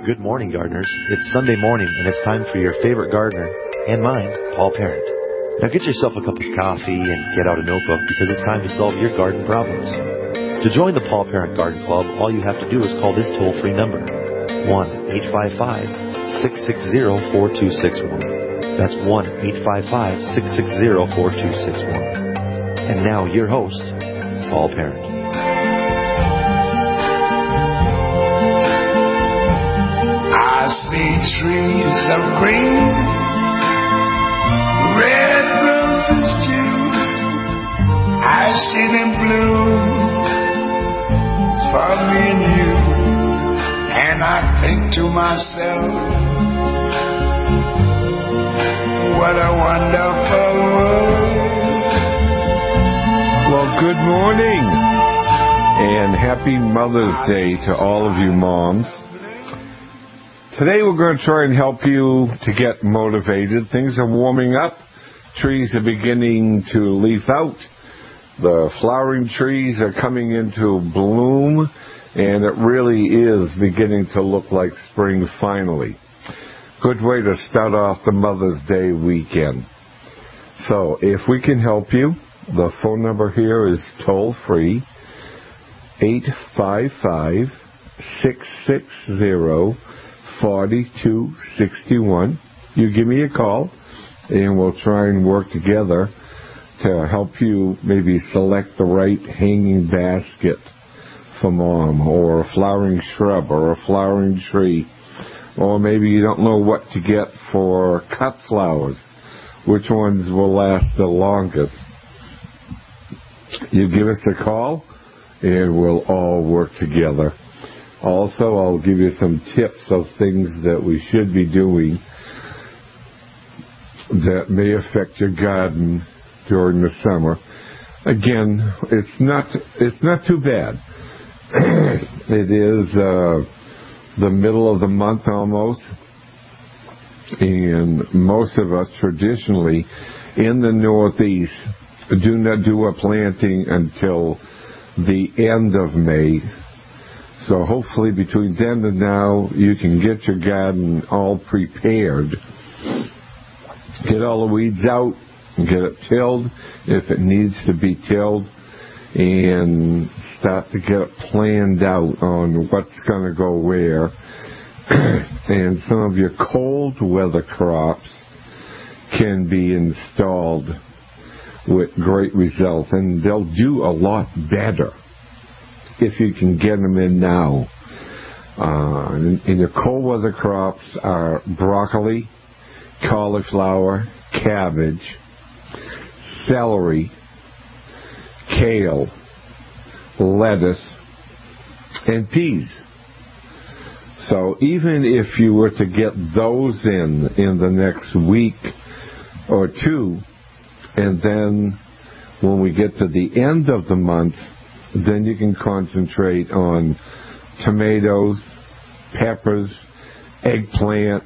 Good morning, gardeners. It's Sunday morning, and it's time for your favorite gardener, and mine, Paul Parent. Now get yourself a cup of coffee and get out a notebook because it's time to solve your garden problems. To join the Paul Parent Garden Club, all you have to do is call this toll-free number, 1-855-660-4261. That's 1-855-660-4261. And now your host, Paul Parent. I see trees of green, red roses too. I see them bloom for me and you. And I think to myself, what a wonderful world. Well, good morning and happy Mother's Day to all of you moms. Today we're going to try and help you to get motivated. Things are warming up. Trees are beginning to leaf out. The flowering trees are coming into bloom, and it really is beginning to look like spring finally. Good way to start off the Mother's Day weekend. So if we can help you, the phone number here is toll-free, 855-660-4261. You give me a call, and we'll try and work together to help you maybe select the right hanging basket for mom, or a flowering shrub, or a flowering tree, or maybe you don't know what to get for cut flowers. Which ones will last the longest? You give us a call, and we'll all work together. Also, I'll give you some tips of things that we should be doing that may affect your garden during the summer. Again, it's not too bad. It is the middle of the month almost, and most of us traditionally in the Northeast do not do a planting until the end of May. So hopefully between then and now, you can get your garden all prepared. Get all the weeds out, and get it tilled if it needs to be tilled, and start to get it planned out on what's going to go where. And some of your cold weather crops can be installed with great results, and they'll do a lot better if you can get them in now. And your cold weather crops are broccoli, cauliflower, cabbage, celery, kale, lettuce, and peas. So even if you were to get those in the next week or two, and then when we get to the end of the month, then you can concentrate on tomatoes, peppers, eggplant.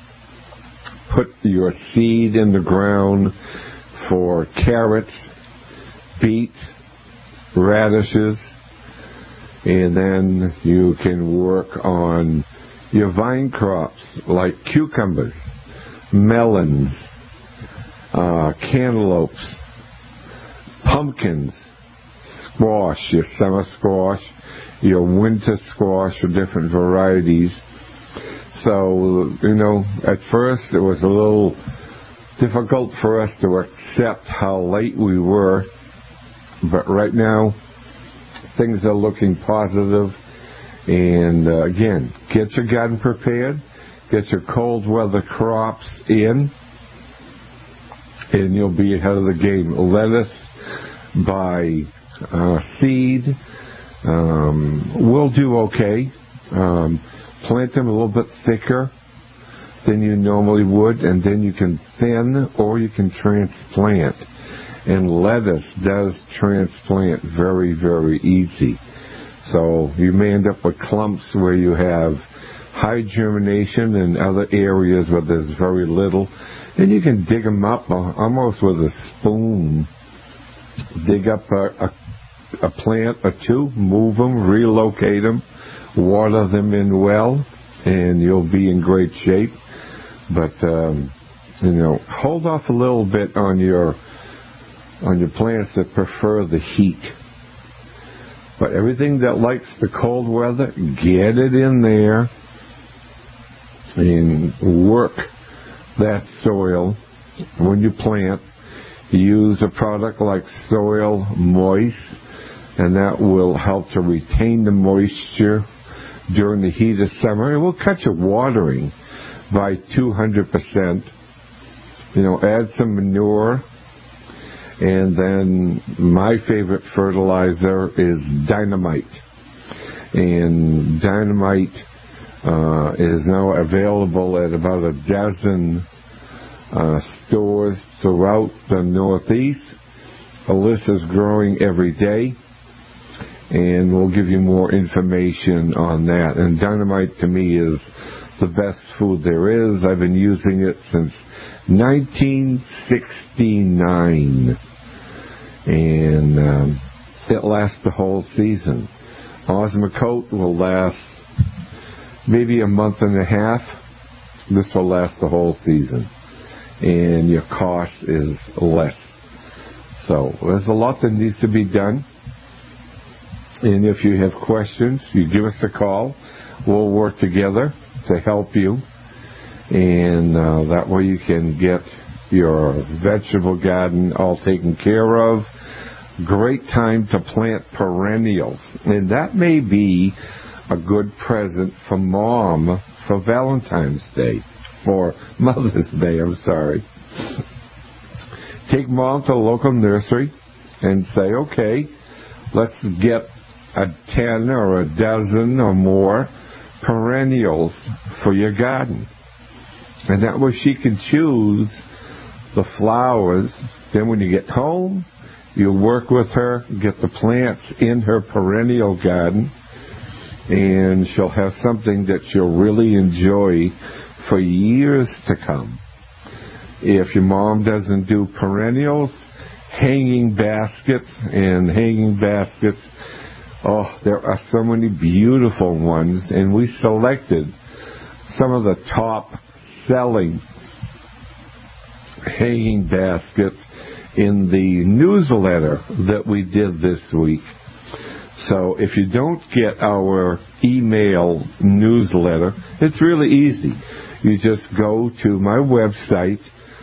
Put your seed in the ground for carrots, beets, radishes, and then you can work on your vine crops like cucumbers, melons, cantaloupes, pumpkins, squash, your summer squash, your winter squash, or different varieties. So, at first it was a little difficult for us to accept how late we were, but right now things are looking positive. And again, get your garden prepared, get your cold weather crops in, and you'll be ahead of the game. Lettuce by seed will do okay. Plant them a little bit thicker than you normally would, and then you can thin or you can transplant. And lettuce does transplant very, very easy. So you may end up with clumps where you have high germination and other areas where there's very little. And you can dig them up almost with a spoon. Dig up a plant or two, move them, relocate them, water them in well, and you'll be in great shape. But hold off a little bit on your plants that prefer the heat. But everything that likes the cold weather, get it in there and work that soil. When you plant, use a product like Soil Moist, and that will help to retain the moisture during the heat of summer. It will cut your watering by 200%. Add some manure. And then my favorite fertilizer is Dynamite. And Dynamite is now available at about a dozen stores throughout the Northeast. Alyssa's growing every day, and we'll give you more information on that. And Dynamite to me is the best food there is. I've been using it since 1969, and it lasts the whole season. Osmocote will last maybe a month and a half. This will last the whole season, and your cost is less. So there's a lot that needs to be done, and if you have questions, you give us a call. We'll work together to help you, and that way you can get your vegetable garden all taken care of. Great time to plant perennials, and that may be a good present for Mom for Valentine's Day, or Mother's Day, I'm sorry. Take Mom to a local nursery and say, okay, let's get a 10 or a dozen or more perennials for your garden. And that way she can choose the flowers. Then when you get home, you work with her, get the plants in her perennial garden, and she'll have something that she'll really enjoy for years to come. If your mom doesn't do perennials, hanging baskets, there are so many beautiful ones, and we selected some of the top selling hanging baskets in the newsletter that we did this week. So if you don't get our email newsletter, it's really easy. You just go to my website,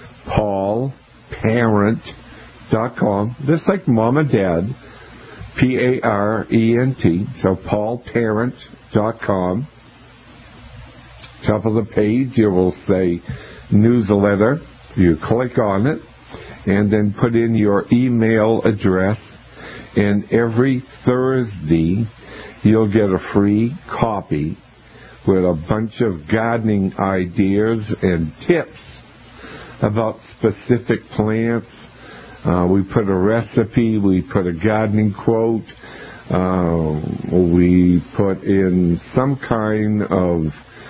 paulparent.com, just like Mom and Dad, P-A-R-E-N-T, so paulparent.com. Top of the page, you will say newsletter. You click on it, and then put in your email address, and every Thursday you'll get a free copy with a bunch of gardening ideas and tips about specific plants. We put a recipe, we put a gardening quote, we put in some kind of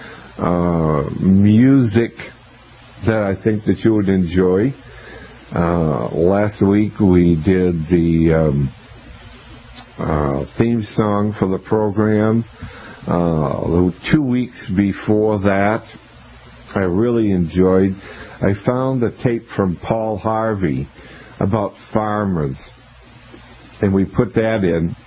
music that I think that you would enjoy. Last week we did the theme song for the program. 2 weeks before that, I really enjoyed. I found a tape from Paul Harvey about farmers, and we put that in,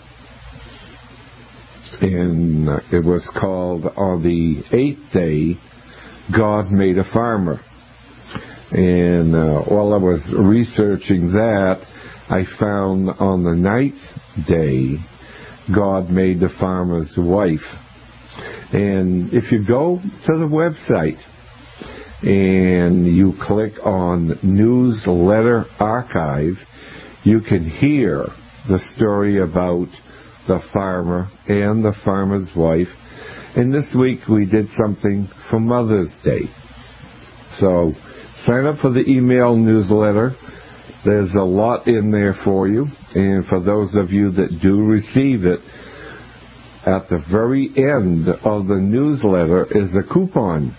and it was called On the 8th Day, God Made a Farmer. And while I was researching that, I found on the 9th day, God made the farmer's wife. And if you go to the website and you click on Newsletter Archive, you can hear the story about the farmer and the farmer's wife. And this week we did something for Mother's Day. So sign up for the email newsletter. There's a lot in there for you. And for those of you that do receive it, at the very end of the newsletter is a coupon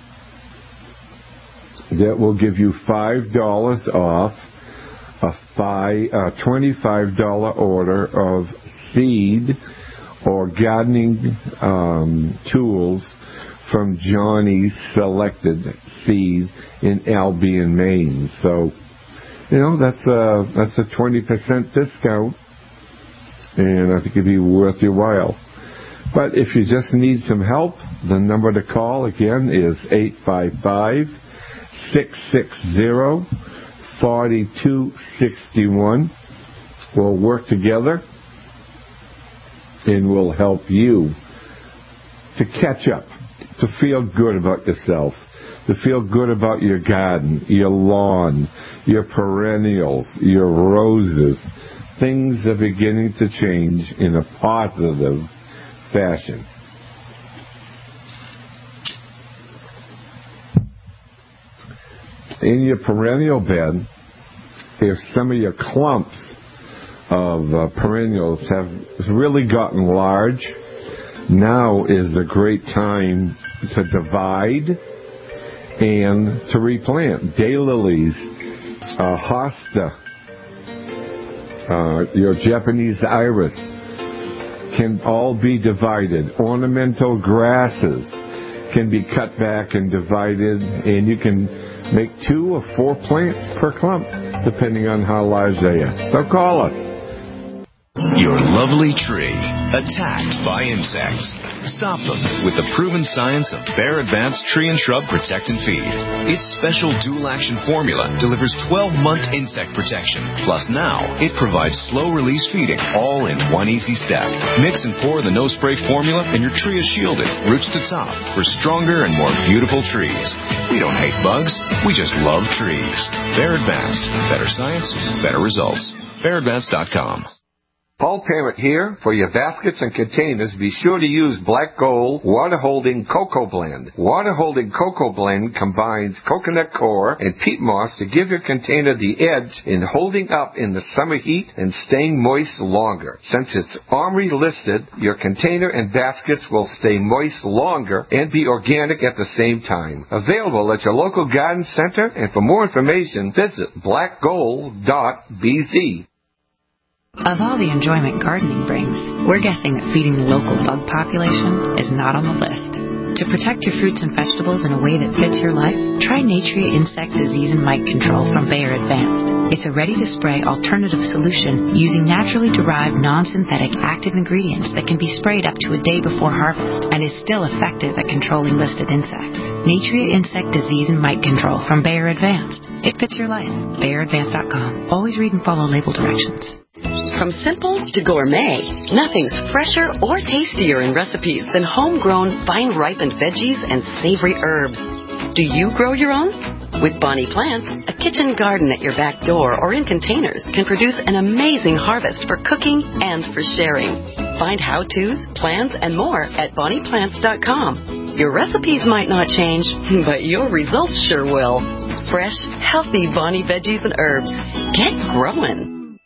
that will give you $5 off a $25 order of seed or gardening tools from Johnny's Selected Seed in Albion, Maine. So, that's a 20% discount, and I think it'd be worth your while. But if you just need some help, the number to call again is 855-660-4261. We'll work together, and we'll help you to catch up, to feel good about yourself, to feel good about your garden, your lawn, your perennials, your roses. Things are beginning to change in a positive fashion. In your perennial bed, if some of your clumps of perennials have really gotten large, now is a great time to divide and to replant. Daylilies, hosta, your Japanese iris can all be divided. Ornamental grasses can be cut back and divided, and you can make 2 or 4 plants per clump, depending on how large they are. So call us. Your lovely tree attacked by insects. Stop them with the proven science of Bayer Advanced Tree and Shrub Protect and Feed. Its special dual-action formula delivers 12-month insect protection. Plus now, it provides slow-release feeding, all in one easy step. Mix and pour the no-spray formula, and your tree is shielded, roots to top, for stronger and more beautiful trees. We don't hate bugs. We just love trees. Bayer Advanced. Better science, better results. BayerAdvanced.com. Paul Parent here. For your baskets and containers, be sure to use Black Gold Water-Holding Cocoa Blend. Water-Holding Cocoa Blend combines coconut coir and peat moss to give your container the edge in holding up in the summer heat and staying moist longer. Since it's OMRI listed, your container and baskets will stay moist longer and be organic at the same time. Available at your local garden center, and for more information, visit blackgold.bz. Of all the enjoyment gardening brings, we're guessing that feeding the local bug population is not on the list. To protect your fruits and vegetables in a way that fits your life, try Natria Insect Disease and Mite Control from Bayer Advanced. It's a ready-to-spray alternative solution using naturally derived non-synthetic active ingredients that can be sprayed up to a day before harvest and is still effective at controlling listed insects. Natria Insect Disease and Mite Control from Bayer Advanced. It fits your life. BayerAdvanced.com. Always read and follow label directions. From simple to gourmet, nothing's fresher or tastier in recipes than homegrown, vine-ripened veggies and savory herbs. Do you grow your own? With Bonnie Plants, a kitchen garden at your back door or in containers can produce an amazing harvest for cooking and for sharing. Find how-tos, plans, and more at BonniePlants.com. Your recipes might not change, but your results sure will. Fresh, healthy Bonnie veggies and herbs. Get growing.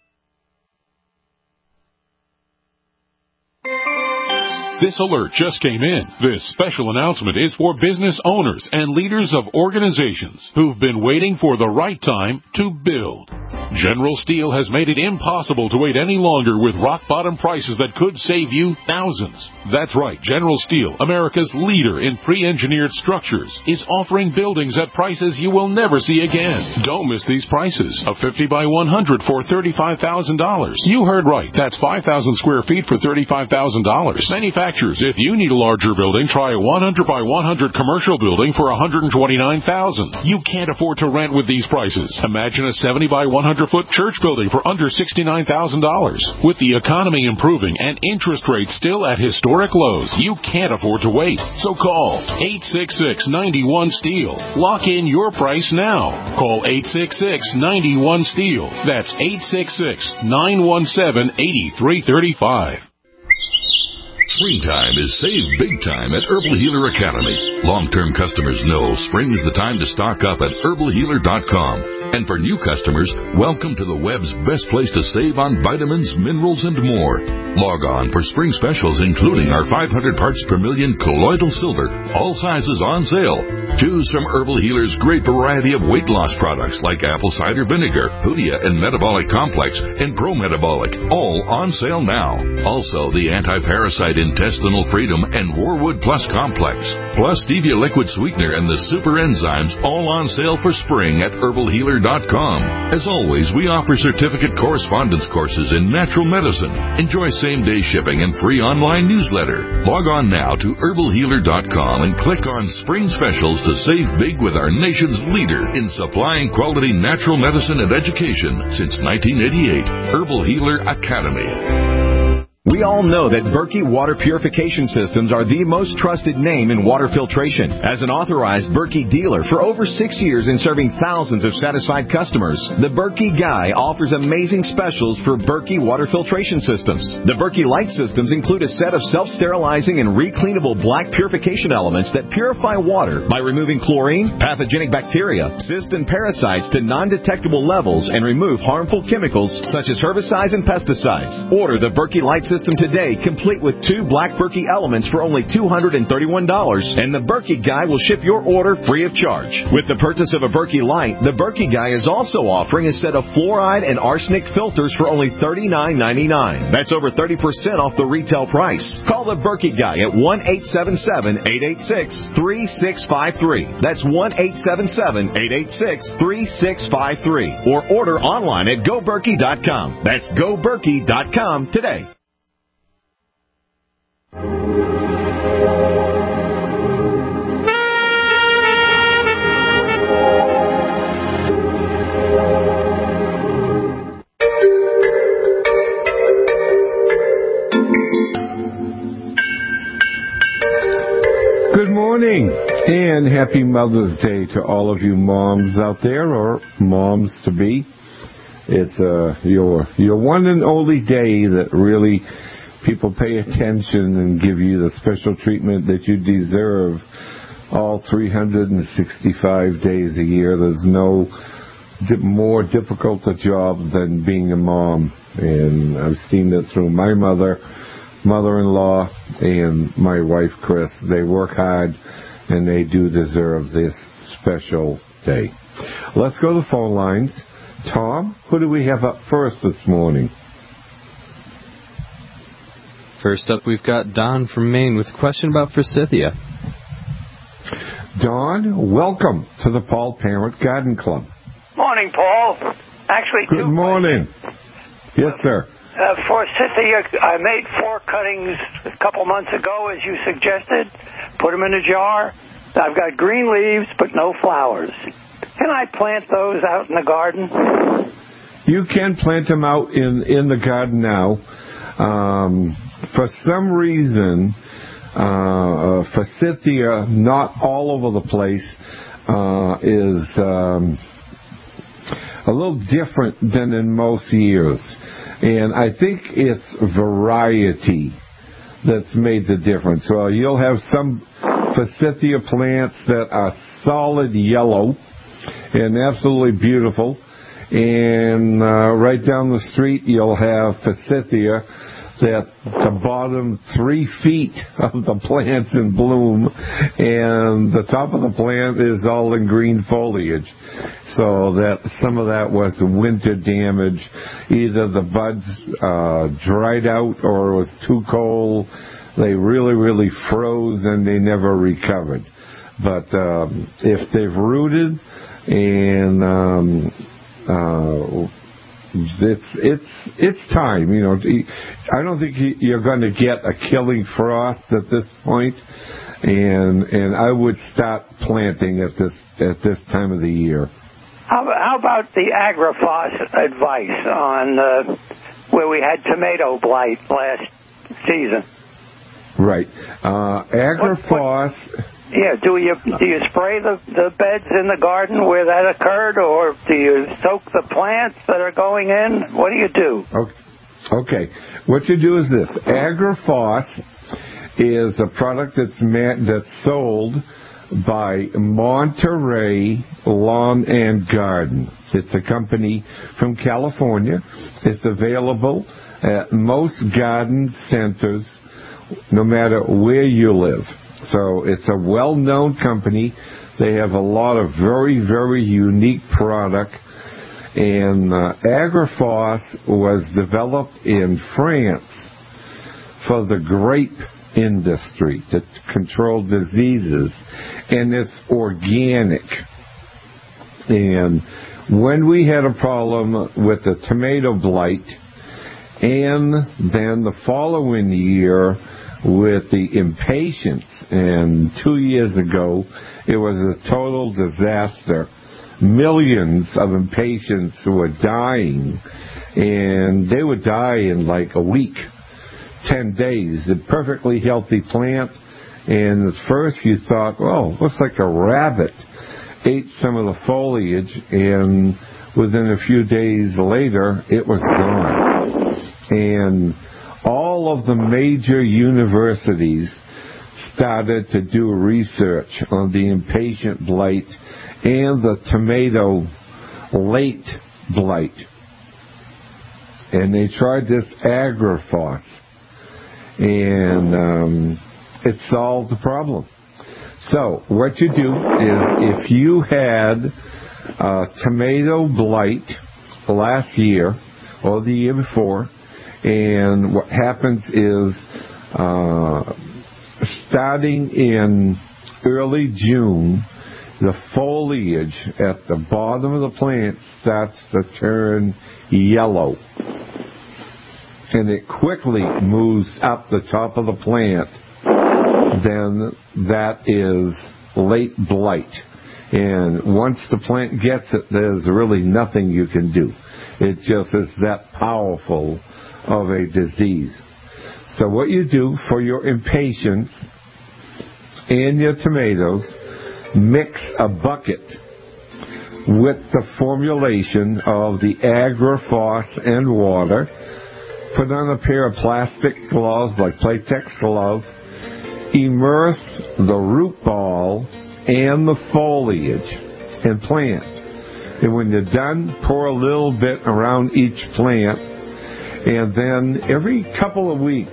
This alert just came in. This special announcement is for business owners and leaders of organizations who've been waiting for the right time to build. General Steel has made it impossible to wait any longer with rock-bottom prices that could save you thousands. That's right, General Steel, America's leader in pre-engineered structures, is offering buildings at prices you will never see again. Don't miss these prices. A 50 by 100 for $35,000. You heard right. That's 5,000 square feet for $35,000. Manufacturers, if you need a larger building, try a 100 by 100 commercial building for $129,000. You can't afford to rent with these prices. Imagine a 70 by 100-foot church building for under $69,000. With the economy improving and interest rates still at historic lows, you can't afford to wait. So call 866-91-STEEL. Lock in your price now. Call 866-91-STEEL. That's 866-917-8335. Springtime is save big time at Herbal Healer Academy. Long-term customers know spring is the time to stock up at herbalhealer.com. And for new customers, welcome to the web's best place to save on vitamins, minerals, and more. Log on for spring specials, including our 500 parts per million colloidal silver, all sizes on sale. Choose from Herbal Healer's great variety of weight loss products like apple cider vinegar, Hoodia and Metabolic Complex, and Pro Metabolic, all on sale now. Also, the Anti-Parasite Intestinal Freedom and Warwood Plus Complex, plus Stevia Liquid Sweetener and the Super Enzymes, all on sale for spring at herbalhealer.com. As always, we offer certificate correspondence courses in natural medicine. Enjoy same-day shipping and free online newsletter. Log on now to herbalhealer.com and click on Spring Specials to save big with our nation's leader in supplying quality natural medicine and education since 1988, Herbal Healer Academy. We all know that Berkey Water Purification Systems are the most trusted name in water filtration. As an authorized Berkey dealer for over 6 years and serving thousands of satisfied customers, the Berkey Guy offers amazing specials for Berkey Water Filtration Systems. The Berkey Light Systems include a set of self-sterilizing and recleanable black purification elements that purify water by removing chlorine, pathogenic bacteria, cysts, and parasites to non-detectable levels and remove harmful chemicals such as herbicides and pesticides. Order the Berkey Light System today, complete with 2 black Berkey elements for only $231, and the Berkey Guy will ship your order free of charge. With the purchase of a Berkey Light, the Berkey Guy is also offering a set of fluoride and arsenic filters for only $39.99. That's over 30% off the retail price. Call the Berkey Guy at 1-877-886-3653. That's 1-877-886-3653. Or order online at GoBerkey.com. That's GoBerkey.com today. Good morning and happy Mother's Day to all of you moms out there, or moms to be. It's your one and only day that really people pay attention and give you the special treatment that you deserve all 365 days a year. There's no more difficult a job than being a mom, and I've seen it through my mother-in-law, and my wife, Chris. They work hard, and they do deserve this special day. Let's go to the phone lines. Tom, who do we have up first this morning? First up, we've got Don from Maine with a question about forsythia. Don, welcome to the Paul Parent Garden Club. Morning, Paul. Actually, good morning. Yes, sir. Forsythia, I made 4 cuttings a couple months ago, as you suggested. Put them in a jar. I've got green leaves, but no flowers. Can I plant those out in the garden? You can plant them out in the garden now. For some reason, forsythia, not all over the place, is a little different than in most years. And I think it's variety that's made the difference. So you'll have some forsythia plants that are solid yellow and absolutely beautiful. And right down the street, you'll have forsythia that the bottom 3 feet of the plant's in bloom, and the top of the plant is all in green foliage. So that some of that was winter damage. Either the buds dried out or it was too cold. They really, really froze and they never recovered. But if they've rooted and it's time, you know. I don't think you're going to get a killing frost at this point, and I would start planting at this time of the year. How about the AgriFos advice on where we had tomato blight last season? Right, AgriFos. Yeah, do you spray the beds in the garden where that occurred, or do you soak the plants that are going in? What do you do? Okay. What you do is this. AgriFos is a product that's sold by Monterey Lawn and Garden. It's a company from California. It's available at most garden centers, no matter where you live. So it's a well-known company. They have a lot of very, very unique product. And Agrifos was developed in France for the grape industry to control diseases, and it's organic. And when we had a problem with the tomato blight, and then the following year with the impatiens, and 2 years ago it was a total disaster. Millions of impatiens were dying, and they would die in like a week, 10 days. A perfectly healthy plant, and at first you thought, oh, looks like a rabbit ate some of the foliage, and within a few days later it was gone. And all of the major universities started to do research on the impatient blight and the tomato late blight. And they tried this Agrifos, and it solved the problem. So what you do is, if you had tomato blight last year or the year before, and what happens is starting in early June, the foliage at the bottom of the plant starts to turn yellow. And it quickly moves up the top of the plant. Then that is late blight. And once the plant gets it, there's really nothing you can do. It just is that powerful of a disease. So what you do for your impatiens and your tomatoes, mix a bucket with the formulation of the Agrifos and water. Put on a pair of plastic gloves, like Playtex glove. Immerse the root ball and the foliage and plant. And when you're done, pour a little bit around each plant. And then every couple of weeks,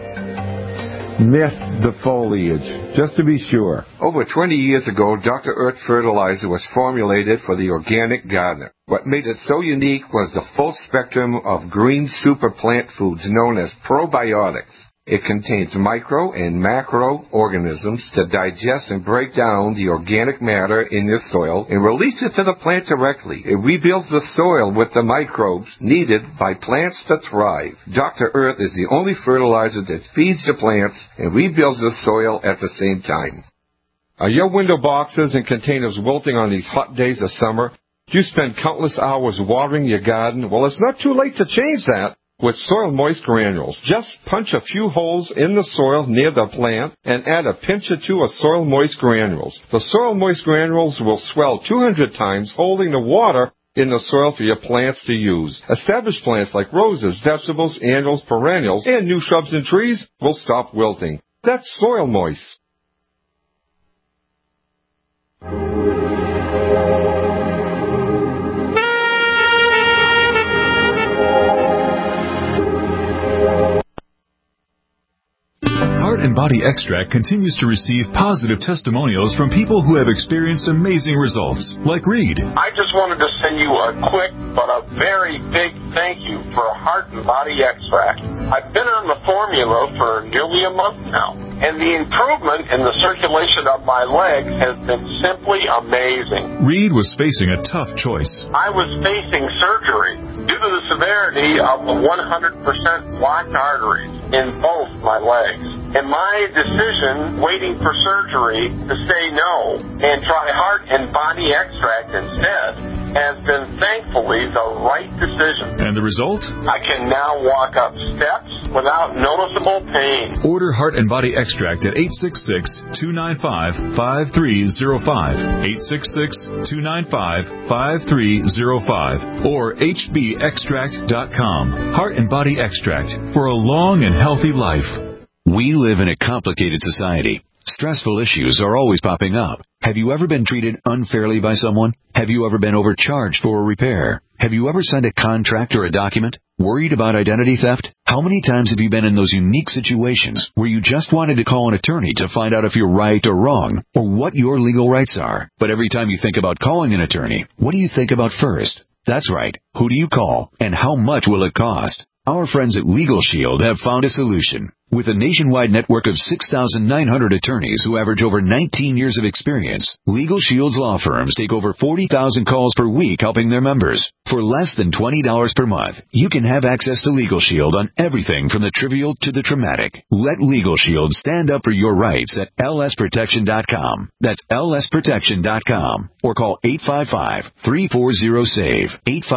mist the foliage, just to be sure. Over 20 years ago, Dr. Earth fertilizer was formulated for the organic gardener. What made it so unique was the full spectrum of green super plant foods known as probiotics. It contains micro and macro organisms to digest and break down the organic matter in your soil and release it to the plant directly. It rebuilds the soil with the microbes needed by plants to thrive. Dr. Earth is the only fertilizer that feeds the plants and rebuilds the soil at the same time. Are your window boxes and containers wilting on these hot days of summer? Do you spend countless hours watering your garden? Well, it's not too late to change that with Soil Moist Granules. Just punch a few holes in the soil near the plant and add a pinch or two of Soil Moist Granules. The Soil Moist Granules will swell 200 times, holding the water in the soil for your plants to use. Established plants like roses, vegetables, annuals, perennials, and new shrubs and trees will stop wilting. That's Soil Moist. Heart and Body Extract continues to receive positive testimonials from people who have experienced amazing results, like Reed. I just wanted to send you a quick but a very big thank you for Heart and Body Extract. I've been on the formula for nearly a month now, and the improvement in the circulation of my legs has been simply amazing. Reed was facing a tough choice. I was facing surgery due to the severity of the 100% blocked arteries in both my legs. And my decision, waiting for surgery, to say no and try Heart and Body Extract instead, has been thankfully the right decision. And the result? I can now walk up steps without noticeable pain. Order Heart and Body Extract at 866-295-5305, 866-295-5305, or hbextract.com. Heart and Body Extract for a long and healthy life. We live in a complicated society. Stressful issues are always popping up. Have you ever been treated unfairly by someone? Have you ever been overcharged for a repair? Have you ever signed a contract or a document? Worried about identity theft? How many times have you been in those unique situations where you just wanted to call an attorney to find out if you're right or wrong, or what your legal rights are? But every time you think about calling an attorney, what do you think about first? That's right. Who do you call, and how much will it cost? Our friends at Legal Shield have found a solution. With a nationwide network of 6,900 attorneys who average over 19 years of experience, Legal Shield's law firms take over 40,000 calls per week helping their members. For less than $20 per month, you can have access to Legal Shield on everything from the trivial to the traumatic. Let Legal Shield stand up for your rights at lsprotection.com. That's lsprotection.com. Or call 855-340-SAVE,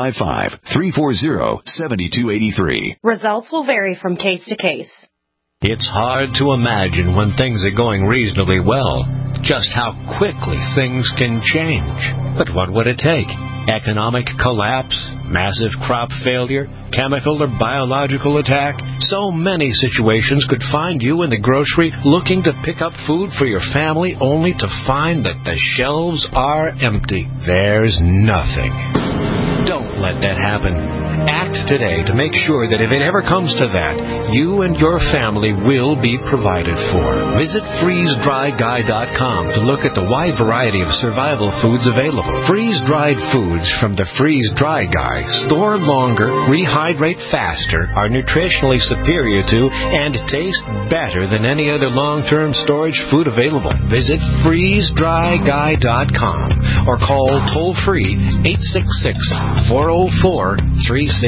855-340-7283. Results will vary from case to case. It's hard to imagine when things are going reasonably well, just how quickly things can change. But what would it take? Economic collapse? Massive crop failure? Chemical or biological attack? So many situations could find you in the grocery looking to pick up food for your family only to find that the shelves are empty. There's nothing. Don't let that happen. Act today to make sure that if it ever comes to that, you and your family will be provided for. Visit freezedryguy.com to look at the wide variety of survival foods available. Freeze-dried foods from the Freeze Dry Guy store longer, rehydrate faster, are nutritionally superior to, and taste better than any other long-term storage food available. Visit freezedryguy.com or call toll-free 866-404-3663.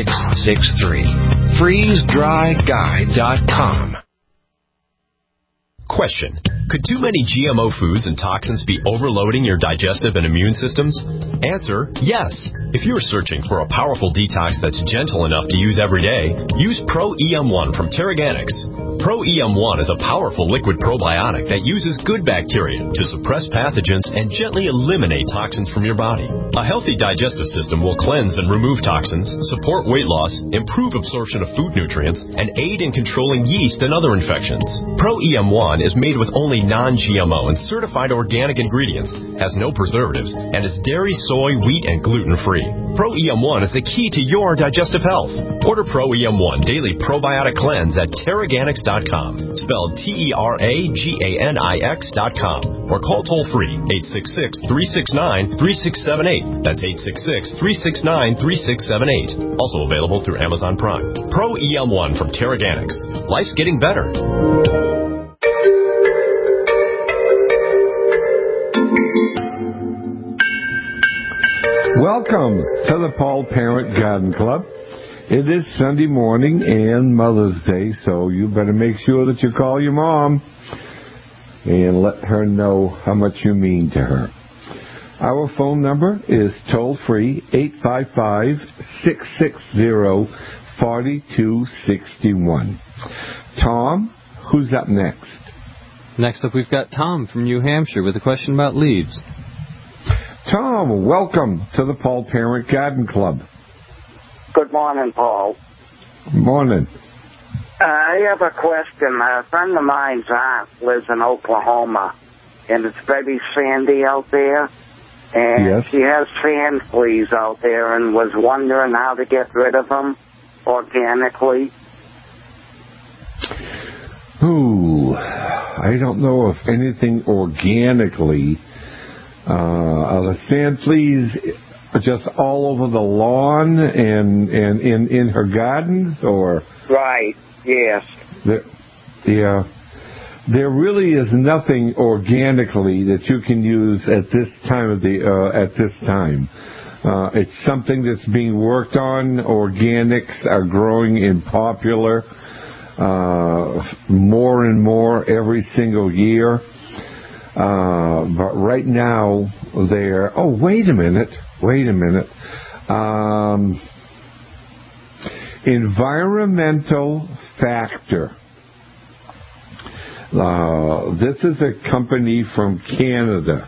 freezedryguy.com. Question. Could too many GMO foods and toxins be overloading your digestive and immune systems? Answer, yes. If you're searching for a powerful detox that's gentle enough to use every day, use Pro-EM1 from Terraganics. Pro-EM1 is a powerful liquid probiotic that uses good bacteria to suppress pathogens and gently eliminate toxins from your body. A healthy digestive system will cleanse and remove toxins, support weight loss, improve absorption of food nutrients, and aid in controlling yeast and other infections. Pro-EM1 is made with only non-GMO and certified organic ingredients, has no preservatives, and is dairy, soy, wheat, and gluten-free. Pro-EM1 is the key to your digestive health. Order Pro-EM1 Daily Probiotic Cleanse at Terraganics.com, spelled Terraganix.com, or call toll-free 866-369-3678. That's 866-369-3678. Also available through Amazon Prime. Pro-EM1 from Terraganics. Life's getting better. Welcome to the Paul Parent Garden Club. It is Sunday morning and Mother's Day, so you better make sure that you call your mom and let her know how much you mean to her. Our phone number is toll-free 855-660-4261. Tom, who's up next? Next up, we've got Tom from New Hampshire with a question about leaves. Tom, welcome to the Paul Parent Garden Club. Good morning, Paul. Morning. I have a question. A friend of mine's aunt lives in Oklahoma, and it's very sandy out there. And yes. She has sand fleas out there and was wondering how to get rid of them organically. Ooh, I don't know if anything organically. Are the sand fleas just all over the lawn and in her gardens, or? Right. Yes. Yeah. There really is nothing organically that you can use at this time of at this time. It's something that's being worked on. Organics are growing in popular more and more every single year. But right now they're... Oh, wait a minute. Environmental Factor. This is a company from Canada.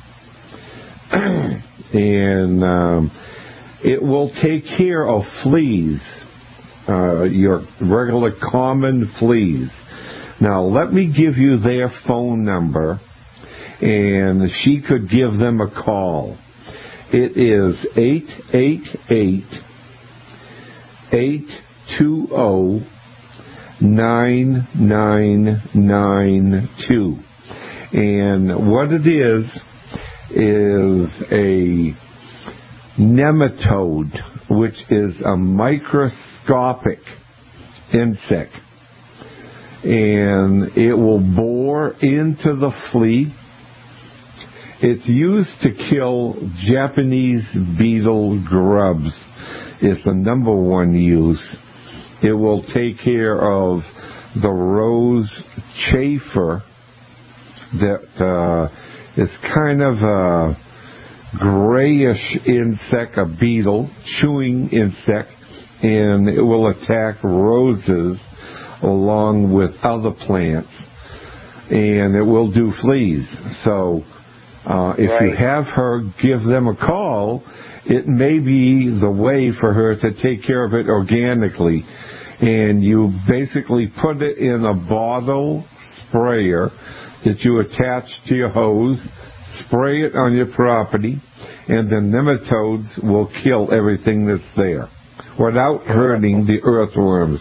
And it will take care of fleas, your regular common fleas. Now, let me give you their phone number and she could give them a call. It is 888-820-9992. And what it is a nematode, which is a microscopic insect. And it will bore into the flea. It's used to kill Japanese beetle grubs. It's the number one use. It will take care of the rose chafer that is kind of a grayish insect, a beetle, chewing insect, and it will attack roses along with other plants, and it will do fleas. So if you have her give them a call, it may be the way for her to take care of it organically. And you basically put it in a bottle sprayer that you attach to your hose, spray it on your property, and the nematodes will kill everything that's there without hurting the earthworms.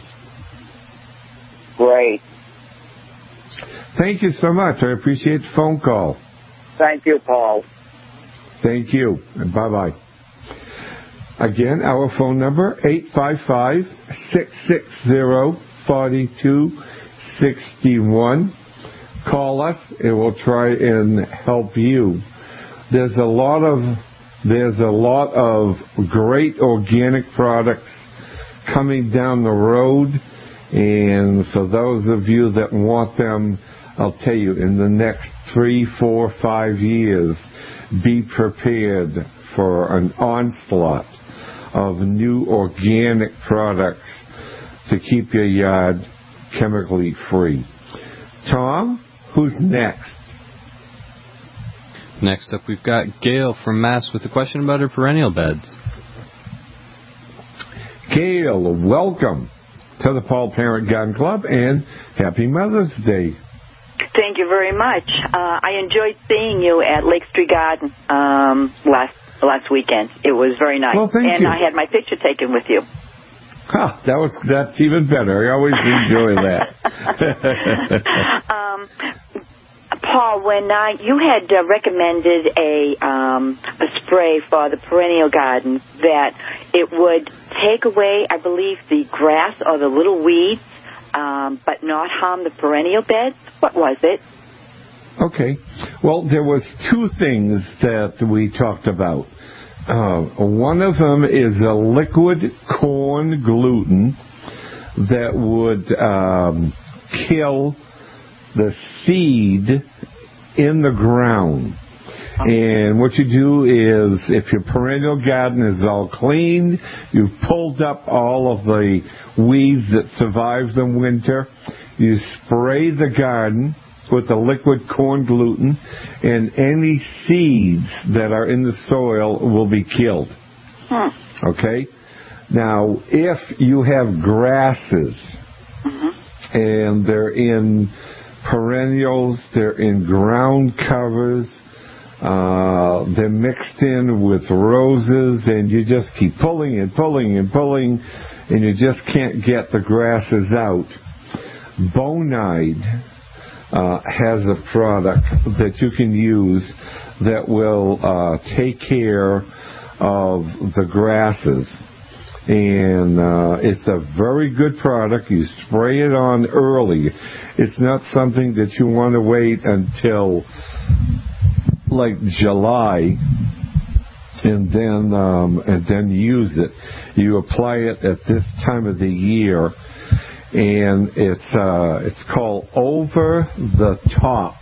Great. Thank you so much. I appreciate the phone call. Thank you, Paul. Thank you, and bye-bye. Again, our phone number, 855-660-4261. Call us, and we'll try and help you. There's a lot of great organic products coming down the road, and for those of you that want them, I'll tell you, in the next 3, 4, 5 years, be prepared for an onslaught of new organic products to keep your yard chemically free. Tom, who's next? Next up, we've got Gail from Mass with a question about her perennial beds. Gail, welcome to the Paul Parent Garden Club, and Happy Mother's Day. Thank you very much. I enjoyed seeing you at Lake Street Garden last weekend. It was very nice. Well, thank you. I had my picture taken with you. That's even better. I always enjoy that. Paul, when you had recommended a spray for the perennial gardens that it would take away, I believe, the grass or the little weeds, but not harm the perennial beds. What was it? Okay. Well, there was 2 things that we talked about. One of them is a liquid corn gluten that would kill the seed in the ground. And what you do is, if your perennial garden is all clean, you've pulled up all of the weeds that survived the winter, you spray the garden with the liquid corn gluten, and any seeds that are in the soil will be killed. Okay? Now, if you have grasses, and they're in perennials, they're in ground covers, they're mixed in with roses, and you just keep pulling and pulling and pulling, and you just can't get the grasses out. Bonide has a product that you can use that will take care of the grasses. And it's a very good product. You spray it on early. It's not something that you want to wait until like July and then use it. You apply it at this time of the year, and it's called Over the Top.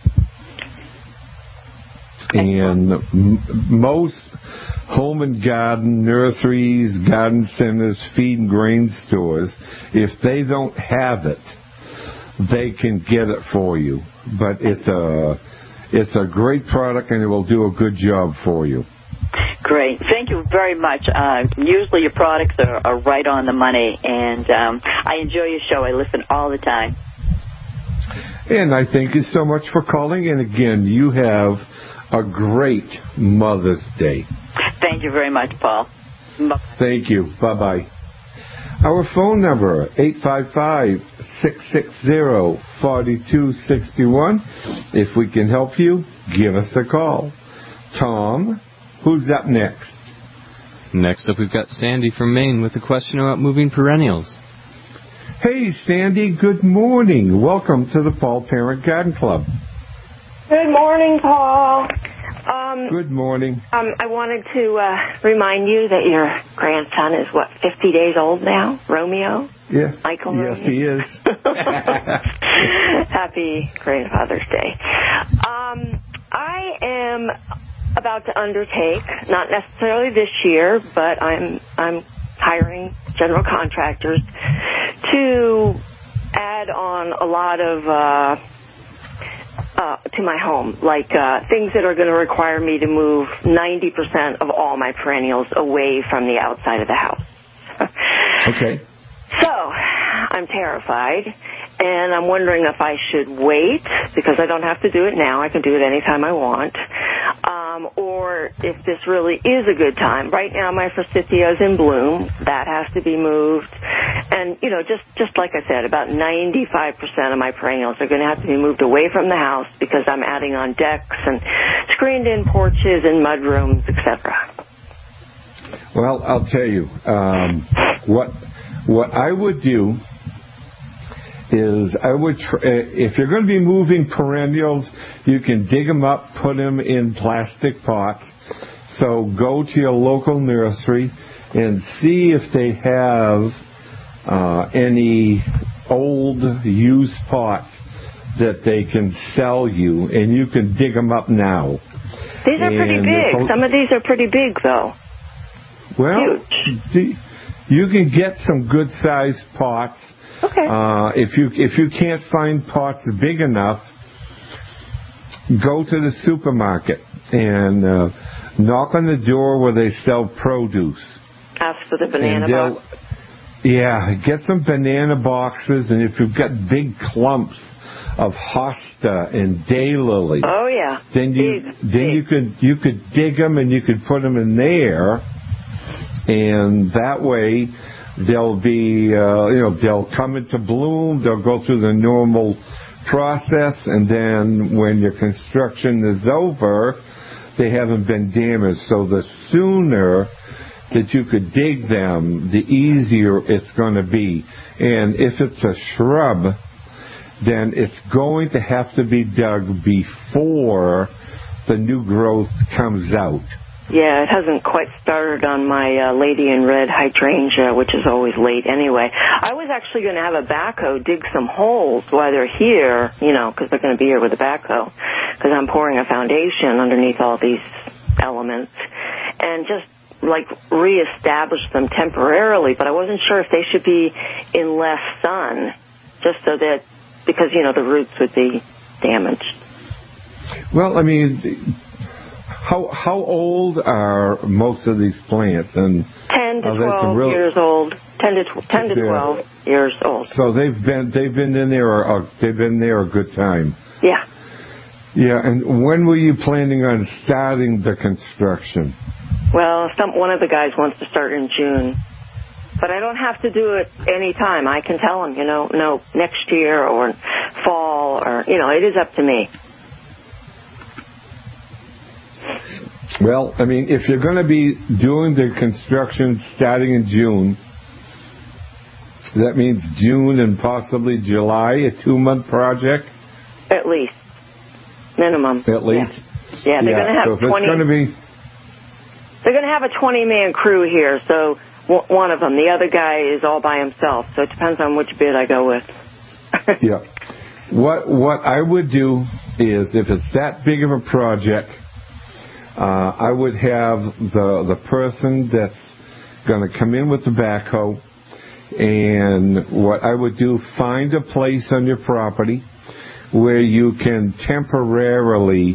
And most home and garden nurseries, garden centers, feed and grain stores, if they don't have it, they can get it for you. But it's a great product, and it will do a good job for you. Great. Thank you very much. Usually your products are right on the money, and I enjoy your show. I listen all the time. And I thank you so much for calling. And again, you have a great Mother's Day. Thank you very much, Paul. Thank you. Bye-bye. Our phone number, 855-660-4261. If we can help you, give us a call. Tom, who's up next? Next up, we've got Sandy from Maine with a question about moving perennials. Hey, Sandy, good morning. Welcome to the Paul Parent Garden Club. Good morning, Paul. Good morning. I wanted to remind you that your grandson is, 50 days old now? Romeo? Yeah. Michael Yes, Romeo? he is. Happy Grandfather's Day. I am about to undertake, not necessarily this year, but I'm hiring general contractors to add on a lot of to my home, like things that are going to require me to move 90% of all my perennials away from the outside of the house. Okay. So, I'm terrified, and I'm wondering if I should wait, because I don't have to do it now. I can do it anytime I want. Or if this really is a good time. Right now, my forsythia is in bloom. That has to be moved. And, just like I said, about 95% of my perennials are going to have to be moved away from the house because I'm adding on decks and screened-in porches and mudrooms, etc. Well, I'll tell you, what I would do is if you're going to be moving perennials, you can dig them up, put them in plastic pots. So go to your local nursery and see if they have any old used pots that they can sell you, and you can dig them up now. These are pretty big. Some of these are pretty big, though. Well, you can get some good-sized pots. Okay. If you can't find pots big enough, go to the supermarket and knock on the door where they sell produce. Ask for the banana box. Yeah, get some banana boxes, and if you've got big clumps of hosta and daylilies, oh yeah, then you could dig them and you could put them in there, and that way they'll be they'll come into bloom. They'll go through the normal process, and then when your construction is over, they haven't been damaged. So the sooner that you could dig them, the easier it's going to be. And if it's a shrub, then it's going to have to be dug before the new growth comes out. Yeah, it hasn't quite started on my lady in red hydrangea, which is always late anyway. I was actually going to have a backhoe dig some holes while they're here, because they're going to be here with a backhoe, because I'm pouring a foundation underneath all these elements, and just reestablish them temporarily, but I wasn't sure if they should be in less sun, just so that, because, the roots would be damaged. Well, I mean, how old are most of these plants? And 10 to 12 years old. 10 to 12 years old. So they've been in there a good time. Yeah. Yeah, and when were you planning on starting the construction? Well, one of the guys wants to start in June. But I don't have to do it any time. I can tell him, no, next year or fall or, it is up to me. Well, I mean, if you're going to be doing the construction starting in June, that means June and possibly July, a 2-month project? At least. Minimum. At least? Yeah, they're going to have so if 20... It's going to be... They're going to have a 20-man crew here, so one of them. The other guy is all by himself, so it depends on which bid I go with. Yeah. What I would do is, if it's that big of a project, I would have the person that's going to come in with the backhoe, and what I would do, find a place on your property where you can temporarily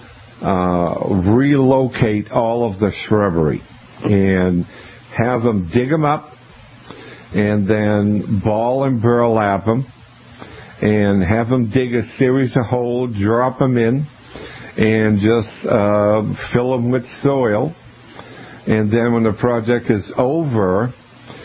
relocate all of the shrubbery and have them dig them up and then ball and burlap them and have them dig a series of holes, drop them in, and just fill them with soil. And then when the project is over,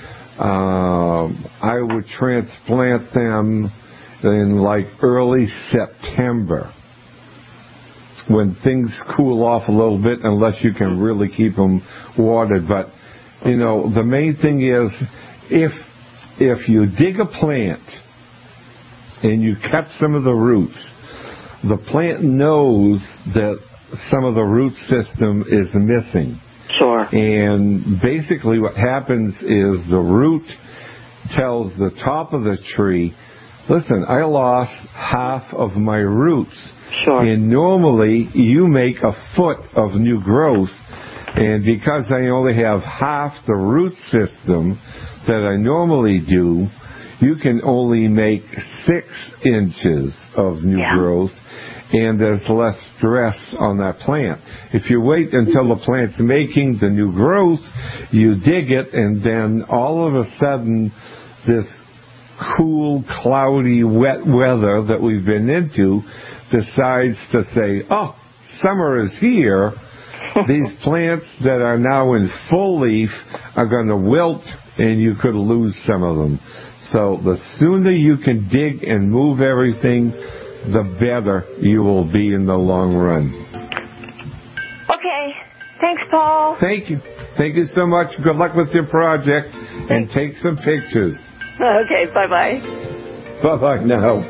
I would transplant them in like early September, when things cool off a little bit, unless you can really keep them watered. But, you know, the main thing is if you dig a plant and you cut some of the roots, the plant knows that some of the root system is missing. Sure. And basically what happens is the root tells the top of the tree, listen, I lost half of my roots. Sure. And normally you make a foot of new growth, and because I only have half the root system that I normally do, you can only make 6 inches of new growth, and there's less stress on that plant. If you wait until the plant's making the new growth, you dig it, and then all of a sudden this cool, cloudy, wet weather that we've been into decides to say, oh, summer is here. These plants that are now in full leaf are going to wilt, and you could lose some of them. So the sooner you can dig and move everything, the better you will be in the long run. Okay. Thanks, Paul. Thank you. Thank you so much. Good luck with your project, and take some pictures. Okay, bye-bye. Bye-bye now.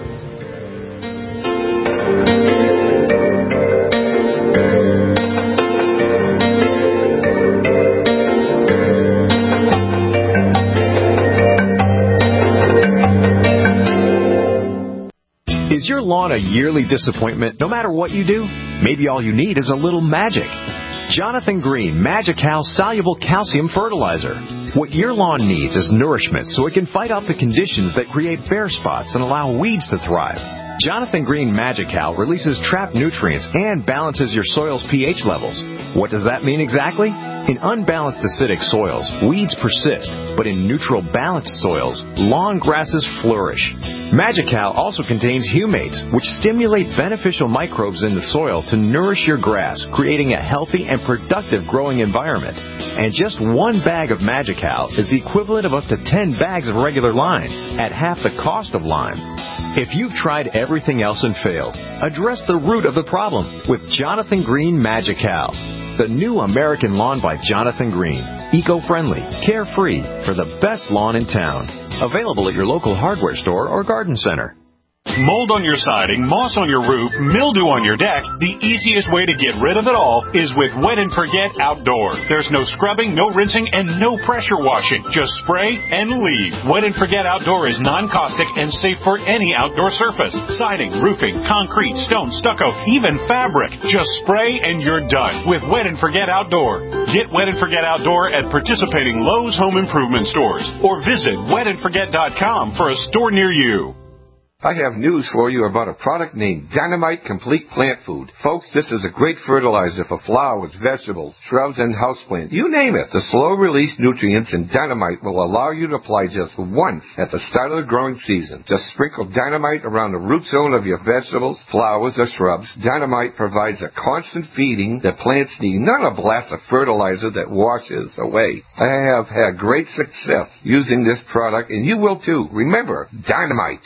Is your lawn a yearly disappointment no matter what you do? Maybe all you need is a little magic. Jonathan Green Magical Soluble Calcium Fertilizer. What your lawn needs is nourishment so it can fight off the conditions that create bare spots and allow weeds to thrive. Jonathan Green Magical releases trapped nutrients and balances your soil's pH levels. What does that mean exactly? In unbalanced acidic soils, weeds persist, but in neutral balanced soils, lawn grasses flourish. Magical also contains humates, which stimulate beneficial microbes in the soil to nourish your grass, creating a healthy and productive growing environment. And just 1 bag of Magical is the equivalent of up to 10 bags of regular lime at half the cost of lime. If you've tried everything else and failed, address the root of the problem with Jonathan Green Magical. The new American lawn by Jonathan Green. Eco-friendly, carefree, for the best lawn in town. Available at your local hardware store or garden center. Mold on your siding, moss on your roof, mildew on your deck, the easiest way to get rid of it all is with Wet and Forget Outdoor. There's no scrubbing, no rinsing, and no pressure washing. Just spray and leave. Wet and Forget Outdoor is non-caustic and safe for any outdoor surface. Siding, roofing, concrete, stone, stucco, even fabric. Just spray and you're done with Wet and Forget Outdoor. Get Wet and Forget Outdoor at participating Lowe's Home Improvement stores or visit wetandforget.com for a store near you. I have news for you about a product named Dynamite Complete Plant Food. Folks, this is a great fertilizer for flowers, vegetables, shrubs, and houseplants. You name it. The slow-release nutrients in Dynamite will allow you to apply just once at the start of the growing season. Just sprinkle Dynamite around the root zone of your vegetables, flowers, or shrubs. Dynamite provides a constant feeding that plants need, not a blast of fertilizer that washes away. I have had great success using this product, and you will too. Remember, Dynamite.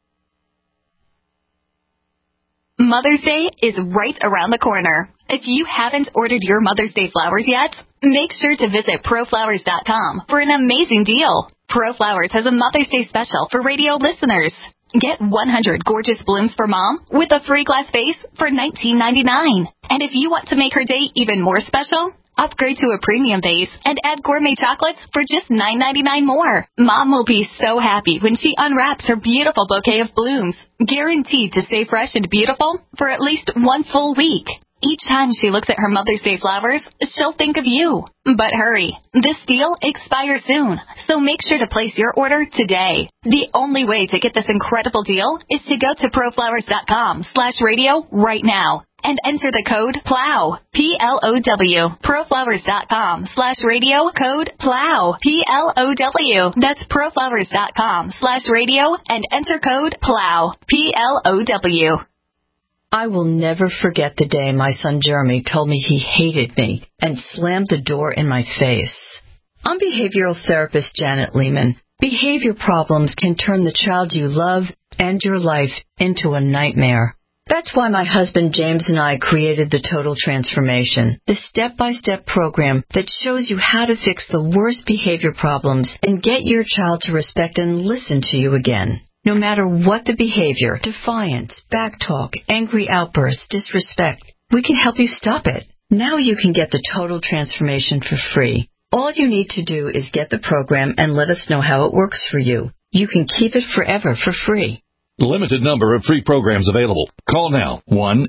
Mother's Day is right around the corner. If you haven't ordered your Mother's Day flowers yet, make sure to visit ProFlowers.com for an amazing deal. ProFlowers has a Mother's Day special for radio listeners. Get 100 gorgeous blooms for Mom with a free glass vase for $19.99. And if you want to make her day even more special, upgrade to a premium vase and add gourmet chocolates for just $9.99 more. Mom will be so happy when she unwraps her beautiful bouquet of blooms, guaranteed to stay fresh and beautiful for at least 1 full week. Each time she looks at her Mother's Day flowers, she'll think of you. But hurry, this deal expires soon, so make sure to place your order today. The only way to get this incredible deal is to go to proflowers.com/radio right now and enter the code PLOW, P-L-O-W, proflowers.com/radio, code PLOW, P-L-O-W. That's proflowers.com/radio and enter code PLOW, P-L-O-W. I will never forget the day my son Jeremy told me he hated me and slammed the door in my face. I'm behavioral therapist Janet Lehman. Behavior problems can turn the child you love and your life into a nightmare. That's why my husband James and I created the Total Transformation, the step-by-step program that shows you how to fix the worst behavior problems and get your child to respect and listen to you again. No matter what the behavior, defiance, backtalk, angry outbursts, disrespect, we can help you stop it. Now you can get the Total Transformation for free. All you need to do is get the program and let us know how it works for you. You can keep it forever for free. Limited number of free programs available. Call now.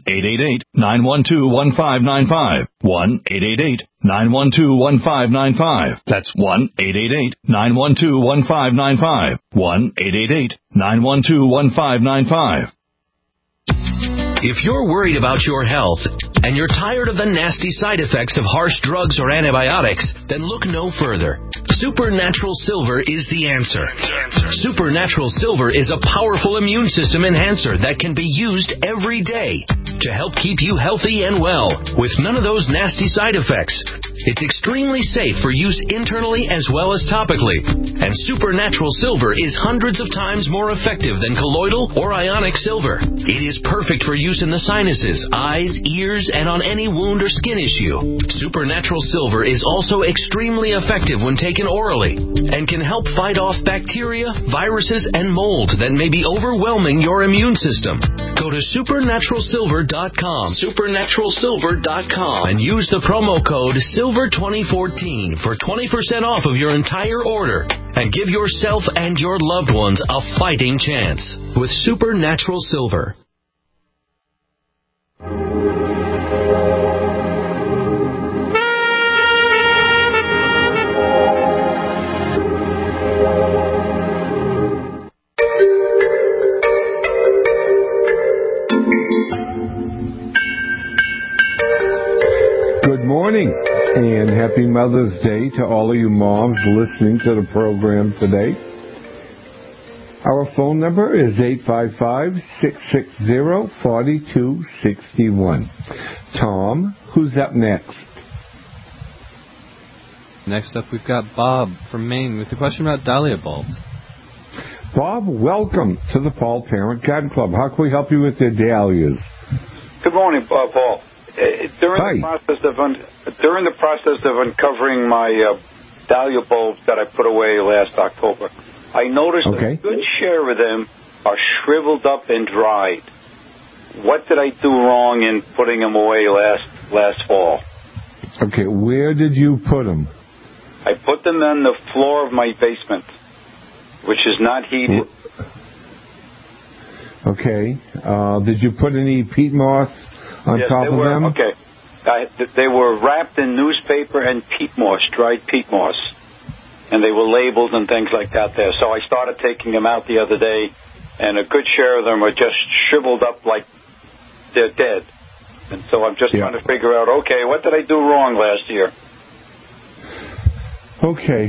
1-888-912-1595. 1-888-912-1595. That's 1-888-912-1595. 1-888-912-1595. If you're worried about your health and you're tired of the nasty side effects of harsh drugs or antibiotics, then look no further. Supernatural Silver is the answer. Supernatural Silver is a powerful immune system enhancer that can be used every day to help keep you healthy and well with none of those nasty side effects. It's extremely safe for use internally as well as topically. And Supernatural Silver is hundreds of times more effective than colloidal or ionic silver. It is perfect for use in the sinuses, eyes, ears, and on any wound or skin issue. Supernatural Silver is also extremely effective when taken orally and can help fight off bacteria, viruses, and mold that may be overwhelming your immune system. Go to supernaturalsilver.com, supernaturalsilver.com, and use the promo code SILVER2014 for 20% off of your entire order and give yourself and your loved ones a fighting chance with Supernatural Silver. Good morning and happy Mother's Day to all of you moms listening to the program today. Our phone number is 855-660-4261. Tom, who's up next? Next up, we've got Bob from Maine with a question about dahlia bulbs. Bob, welcome to the Paul Parent Garden Club. How can we help you with your dahlias? Good morning, Paul. During the process of uncovering my dahlia bulbs that I put away last October, I noticed a good share of them are shriveled up and dried. What did I do wrong in putting them away last fall? Okay, where did you put them? I put them on the floor of my basement, which is not heated. Okay. Did you put any peat moss on top of them? Okay. They were wrapped in newspaper and peat moss, dried peat moss. And they were labeled and things like that there. So I started taking them out the other day, and a good share of them are just shriveled up like they're dead. And so I'm just trying to figure out, okay, what did I do wrong last year? Okay.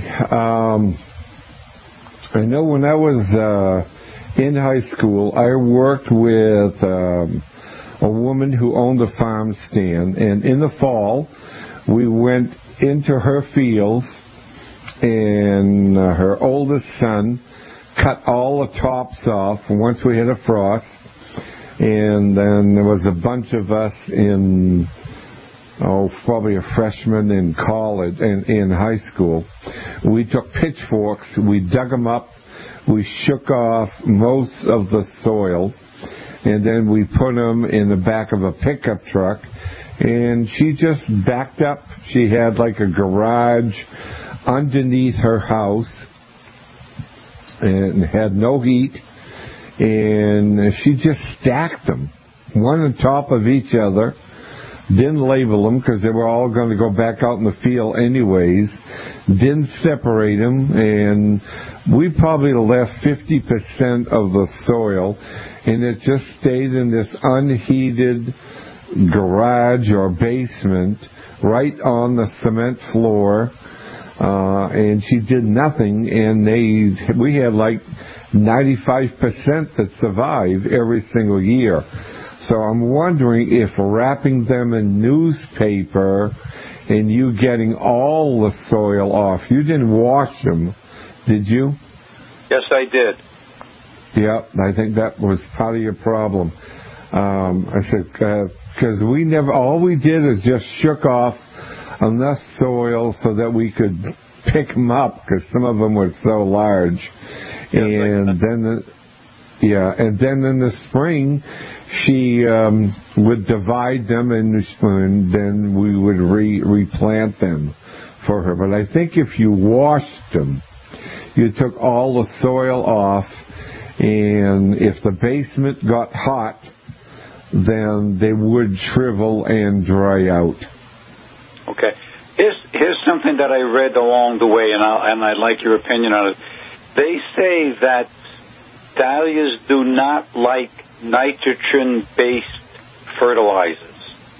I know when I was in high school, I worked with a woman who owned a farm stand, and in the fall, we went into her fields, and her oldest son cut all the tops off once we hit a frost, and then there was a bunch of us in, probably a freshman in college, in high school. We took pitchforks, we dug them up, we shook off most of the soil, and then we put them in the back of a pickup truck, and she just backed up. She had like a garage underneath her house and had no heat, and she just stacked them one on top of each other didn't label them because they were all going to go back out in the field anyways, didn't separate them, and we probably left 50% of the soil, and it just stayed in this unheated garage or basement right on the cement floor, and she did nothing, and we had like 95% that survive every single year. So I'm wondering if wrapping them in newspaper and you getting all the soil off, you didn't wash them, did you? Yes, I did. Yeah, I think that was part of your problem. I said, because all we did is just shook off enough soil so that we could pick them up, because some of them were so large. And then in the spring, she would divide them, and then we would replant them for her. But I think if you washed them, you took all the soil off, and if the basement got hot, then they would shrivel and dry out. Okay. Here's something that I read along the way, and I'd like your opinion on it. They say that dahlias do not like nitrogen-based fertilizers.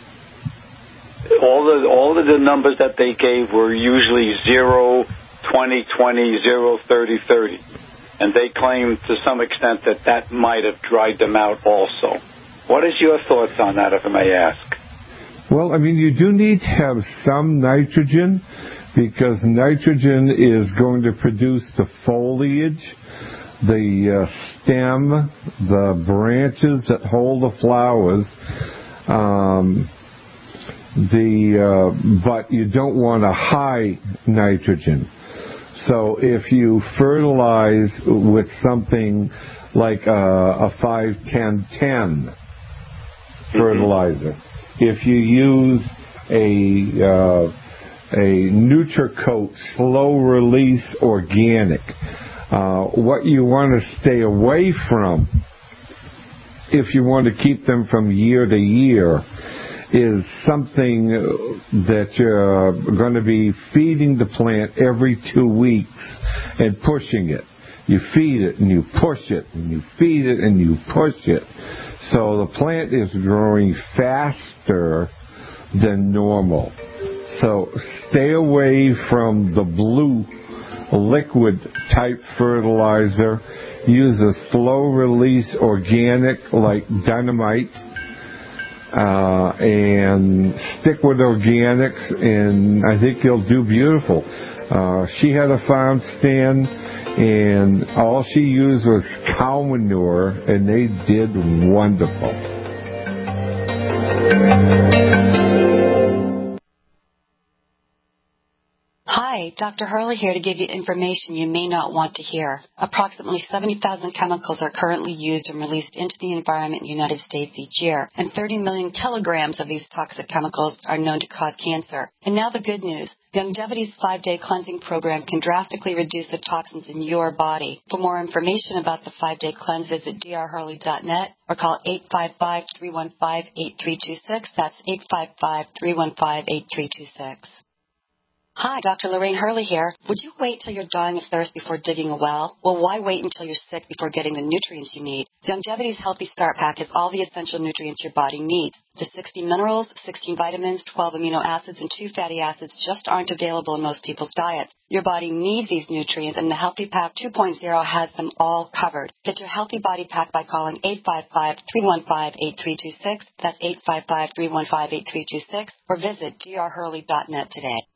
All of the numbers that they gave were usually 0, 20, 20, 0, 30, 30. And they claim to some extent that might have dried them out also. What is your thoughts on that, if I may ask? Well, I mean, you do need to have some nitrogen, because nitrogen is going to produce the foliage, the stem, the branches that hold the flowers, but you don't want a high nitrogen. So if you fertilize with something like a 5-10-10 fertilizer, if you use a NutriCoat slow release organic, what you want to stay away from, if you want to keep them from year to year, is something that you're going to be feeding the plant every 2 weeks and pushing it. You feed it and you push it, and you feed it and you push it. So the plant is growing faster than normal. So stay away from the blue liquid type fertilizer. Use a slow release organic like Dynamite, and stick with organics, and I think you'll do beautiful. She had a farm stand, and all she used was cow manure, and they did wonderful. Hi, Dr. Hurley here to give you information you may not want to hear. Approximately 70,000 chemicals are currently used and released into the environment in the United States each year, and 30 million kilograms of these toxic chemicals are known to cause cancer. And now the good news. Longevity's 5-day cleansing program can drastically reduce the toxins in your body. For more information about the 5-day cleanse, visit drhurley.net or call 855-315-8326. That's 855-315-8326. Hi, Dr. Lorraine Hurley here. Would you wait till you're dying of thirst before digging a well? Well, why wait until you're sick before getting the nutrients you need? Longevity's Healthy Start Pack has all the essential nutrients your body needs. The 60 minerals, 16 vitamins, 12 amino acids, and 2 fatty acids just aren't available in most people's diets. Your body needs these nutrients, and the Healthy Pack 2.0 has them all covered. Get your Healthy Body Pack by calling 855-315-8326. That's 855-315-8326. Or visit drhurley.net today.